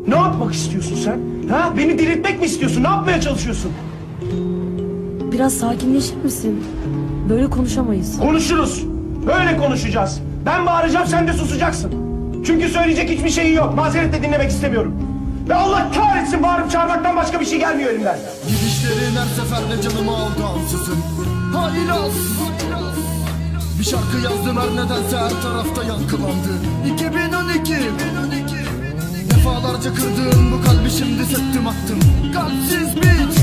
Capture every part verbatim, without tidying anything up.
Ne yapmak istiyorsun sen? Ha? Beni diriltmek mi istiyorsun? Ne yapmaya çalışıyorsun? Biraz sakinleşir misin? Böyle konuşamayız. Konuşuruz. Böyle konuşacağız. Ben bağıracağım, sen de susacaksın. Çünkü söyleyecek hiçbir şeyin yok. Mazeret de dinlemek istemiyorum. Ve Allah kahretsin, bağırıp çağırmaktan başka bir şey gelmiyor elimden. Gidişlerin her seferde canımı aldı ansızın. Haylaz. Bir şarkı yazdım her nedense her tarafta yankılandı. iki bin on iki Defalarca kırdığım bu kalbi şimdi sektim attım. Kalpsiz bit.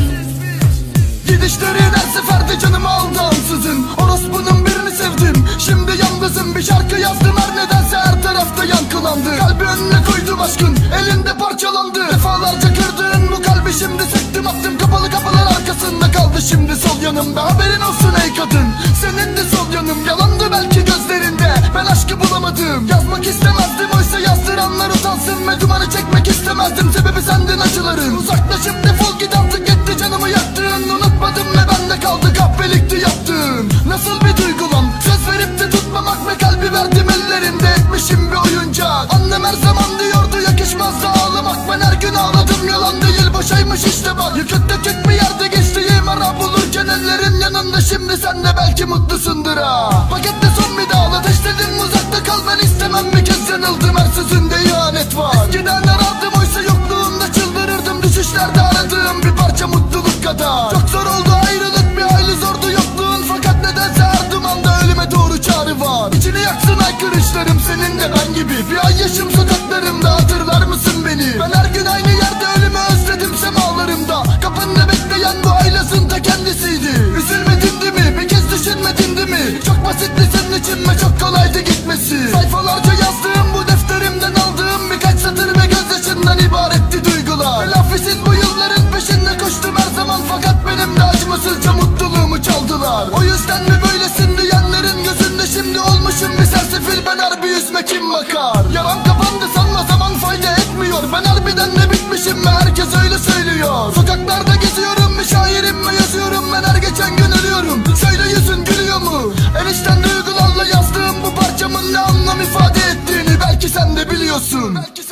Gidişlerin her seferde canımı aldı ansızın. Orospunun birini sevdim, şimdi yalnızım. Bir şarkı yazdım her nedense her tarafta yankılandı. Kalbi önüne koydum aşkın, elinde parçalandı. Defalarca kırdığın bu kalbi şimdi sektim attım. Kapalı kapılar arkasında kaldı şimdi sol yanımda. Haberin olsun ey kadın, senin de sol yanım. Yalandı belki gözlerinde, ben aşkı bulamadım. Yazmak istemezdim, oysa yazdıranlar utansın. Ve dumanı çekmek istemezdim, sebebi sendin acıların. Uzaklaşıp defol git artık, etti canımı yaktın. Unutmadım ve bende kaldı kahpelikti yaptığın. Nasıl bir duygu lan, söz verip de tutmamak ve kalbi verdim ellerinde etmişim bir oyuncak. Annem her zaman diyordu yakışmaz da ağlamak. Ben her gün ağladım, yalan değil boşaymış işte bak. Yıkık dökük bir yerde geçtiğim ara bulurken ellerin yanında. Şimdi sen de belki mutlusundur ha. Pakette son bir dağla dedim uzakta kal, ben istemem bir kez yanıldım. Her sözünde ihanet var. Eskiden aradım, oysa yokluğunda çıldırırdım. Düşüşlerde aradığım bir parça mutluluk kadar. Çok zor oldu ayrılık, bir hayli zordu yokluğun. Fakat nedense her dumanda ölüme doğru çağrı var. İçini yaksın aykırışlarım, senin de ben gibi. Bir ay yaşım sokaklarımda, hatırlar mısın beni? Ben her gün aynı yerde ölümü özledim semalarımda. Kapında bekleyen bu haylazın da kendisiydi. Üzülmedin değil mi? Bir kez düşünmedin değil mi? Çok basitti senin için ve çok kolaydı gitmesi. Sayfalarca yazdığım bu defterimden aldığım birkaç satır ve gözyaşından ibaretti duygular. Telafisiz bu yılların peşinde koştum her zaman. Fakat benim de acımasızca mutluluğumu çaldılar. O yüzden mi böylesin diyenlerin gözünde şimdi olmuşum bir sersefil. Ben harbi yüzme kim bakar? Yalan kapandı sanma, zaman fayda etmiyor. Ben harbiden de bitmişim ve herkes öyle söylüyor. Sokaklarda geziyorum, bir şairim ve yazıyorum. Ben her geçen gün ölüyorum. Söyle yüzün gülüyor mu? Enişten duygularla yazdığım bu parçamın ne anlam ifade ettiğini belki sen de biliyorsun. Belki